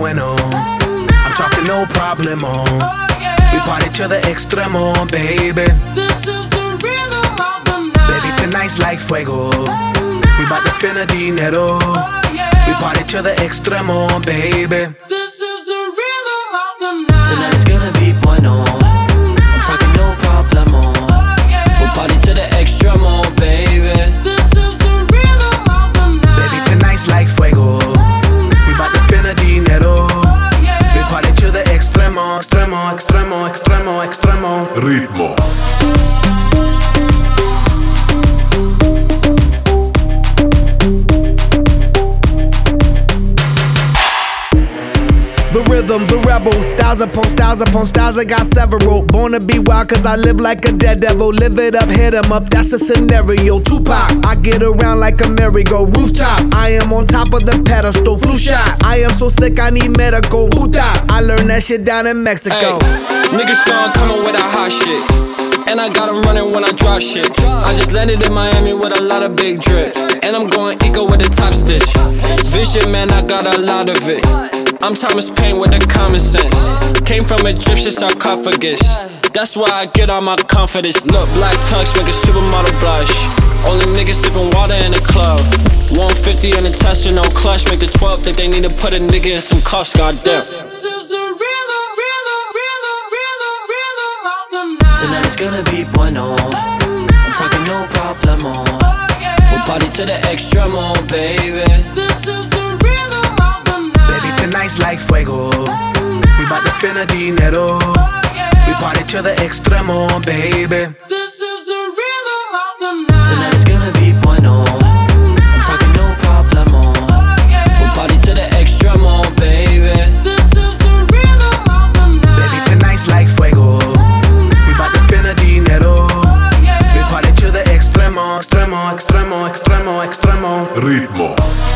bueno. I'm talking no problemo. We party to the extremo, baby. This is the rhythm of the night. Baby, tonight's like fuego. We bout to spend a dinero. We party to the extremo, baby. This is the rhythm of the night. Tonight is gonna be bueno. I'm talking no problemo. We'll party to the extremo, baby. This is the rhythm of the night. Baby, tonight's like fuego. We bout to spend a dinero. We party to the extremo, extremo, extremo, extremo, extremo. Ritmo. The rhythm, the rebel, styles upon styles upon styles, I got several. Born to be wild cause I live like a dead devil. Live it up, hit 'em up, that's a scenario. Tupac, I get around like a merry-go rooftop. I am on top of the pedestal, flu shot. I am so sick, I need medical. Puta, I learned that shit down in Mexico. Ay, niggas start coming with that hot shit, and I got 'em running when I drop shit. I just landed in Miami with a lot of big drip, and I'm going eco with a top stitch. Vision, man, I got a lot of it. I'm Thomas Paine with the common sense. Came from Egyptian sarcophagus. That's why I get all my confidence. Look, black tux make a supermodel blush. Only niggas sipping water in the club. 150 in the Tesla, no clutch. Make the 12 think they need to put a nigga in some cuffs, goddamn. This is the rhythm, rhythm, rhythm, rhythm, rhythm of the night. Tonight is gonna be bueno. I'm talking no problemo. We'll party to the extremo, baby. This is the rhythm of the night. Baby, tonight's like fuego. We bout to spend a dinero. We party to the extremo, baby. This is the rhythm of the night. Tonight is gonna be bueno. I'm talking no problemo. We'll party to the extremo, baby. This is the rhythm of the night. Baby, tonight's like fuego. We bout to spend a dinero. We party to the extremo, extremo, extremo, extremo, extremo. Ritmo.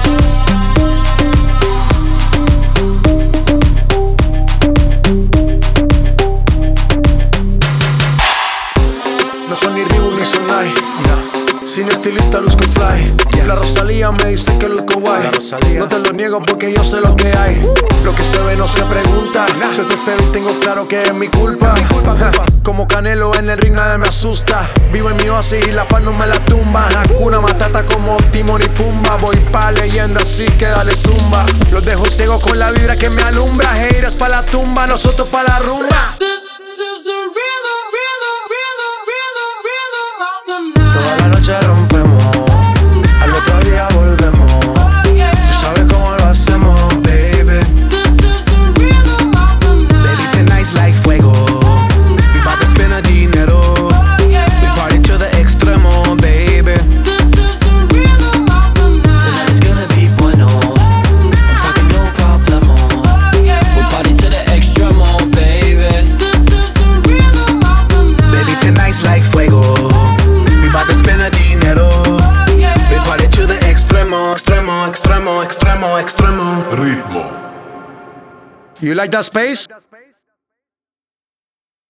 No son ni Reebok ni Sonai, no. Sin estilista luzco fly. La Rosalía me dice que luzco guay. No te lo niego porque yo sé lo que hay. Lo que se ve no se pregunta. Yo te espero y tengo claro que es mi culpa. Como Canelo en el ring nadie me asusta. Vivo en mi oasis y la paz no me la tumba. Hakuna Matata como Timon y Pumba. Voy pa' leyenda así que dale zumba. Los dejo ciegos con la vibra que me alumbra. Haters pa' la tumba, nosotros pa' la rumba. This is the rhythm, rhythm, rhythm, rhythm, rhythm of the night. Toda la noche rompemos, al otro día volvemos. Tú sabes cómo lo hacemos, baby. This is the rhythm of the night. Baby, tonight's like fuego. We bout to spend a dinero. We party to the extremo, baby. This is the rhythm of the night. Tonight is gonna be bueno. I'm talking no problemo. We'll party to the extremo, baby. This is the rhythm of the night. Baby, tonight's like fuego. We bout to spend a dinero. We party to the extremo, extremo, extremo, extremo, extremo. Ritmo. You like that space?